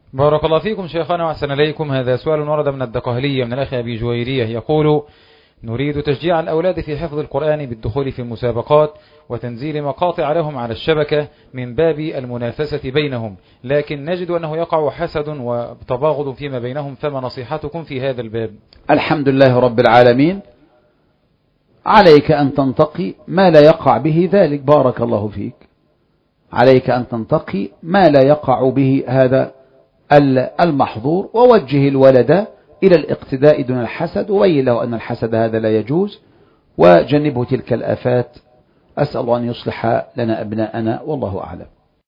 بارك الله فيكم شيخنا وأحسن إليكم. هذا سؤال ورد من الدقهلية من الأخ أبي جويرية يقول: نريد تشجيع الأولاد في حفظ القرآن بالدخول في المسابقات وتنزيل مقاطع لهم على الشبكة من باب المنافسة بينهم، لكن نجد أنه يقع حسد وتباغض فيما بينهم، فما نصيحتكم في هذا الباب؟ الحمد لله رب العالمين. عليك أن تنتقي ما لا يقع به ذلك. بارك الله فيك. عليك أن تنتقي ما لا يقع به هذا المحظور، ووجه الولد إلى الاقتداء دون الحسد، وبين له أن الحسد هذا لا يجوز، وجنبه تلك الآفات. أسأل الله أن يصلح لنا أبناءنا، والله أعلم.